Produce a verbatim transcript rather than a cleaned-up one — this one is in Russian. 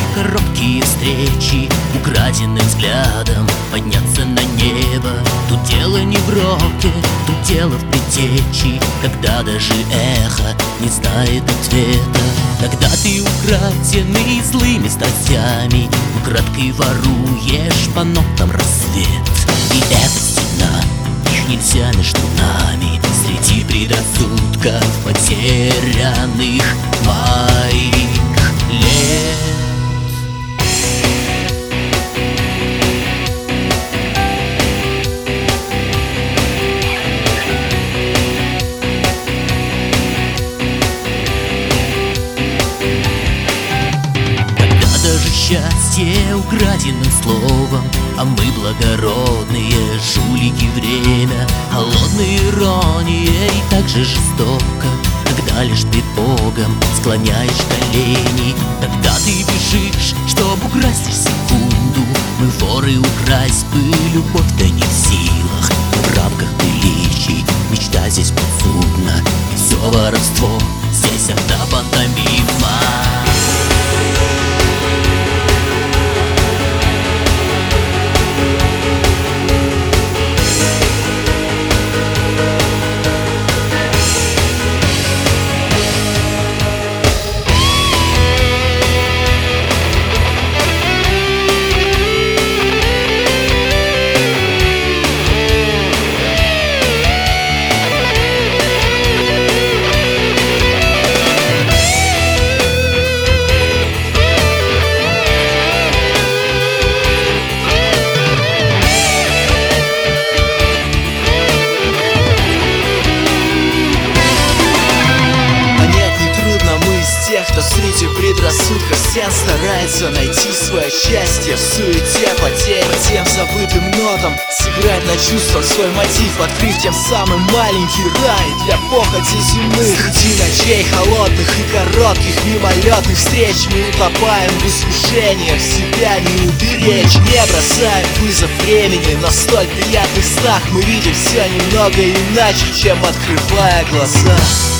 короткие встречи, украденным взглядом подняться на небо. Тут дело не в роке, тут дело в предтечи, когда даже эхо не знает ответа. Когда ты украденный злыми страстями, украдкой воруешь по нотам рассвет. И эта стена, их нельзя между нами, среди предрассудков потерянных моих лет. Счастье украденным словом, а мы благородные жулики. Время холодной ирония и так же жестоко, когда лишь пред Богом склоняешь колени. Когда ты бежишь, чтоб украсть лишь секунду, мы воры, украсть бы любовь, да не в силах. В рамках приличий мечта здесь подсудна, все воровство здесь одна пантомима. Кто среди предрассудков стен старается найти свое счастье в суете потерь. По тем забытым нотам сыграть на чувствах свой мотив, открыв тем самым маленький рай для похоти земных. Среди ночей холодных и коротких мимолетных встреч мы утопаем в искушениях, себя не уберечь. Не бросаем вызов времени, но в столь приятных снах мы видим все немного иначе, чем открывая глаза.